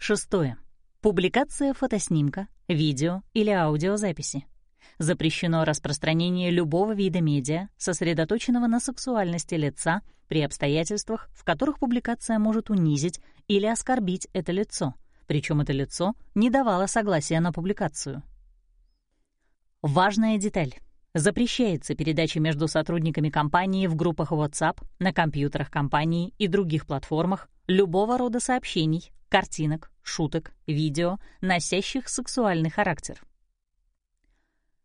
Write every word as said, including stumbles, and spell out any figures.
Шестое. Публикация фотоснимка, видео или аудиозаписи. Запрещено распространение любого вида медиа, сосредоточенного на сексуальности лица, при обстоятельствах, в которых публикация может унизить или оскорбить это лицо, причем это лицо не давало согласия на публикацию. Важная деталь. Запрещается передача между сотрудниками компании в группах WhatsApp, на компьютерах компании и других платформах любого рода сообщений, картинок, шуток, видео, носящих сексуальный характер.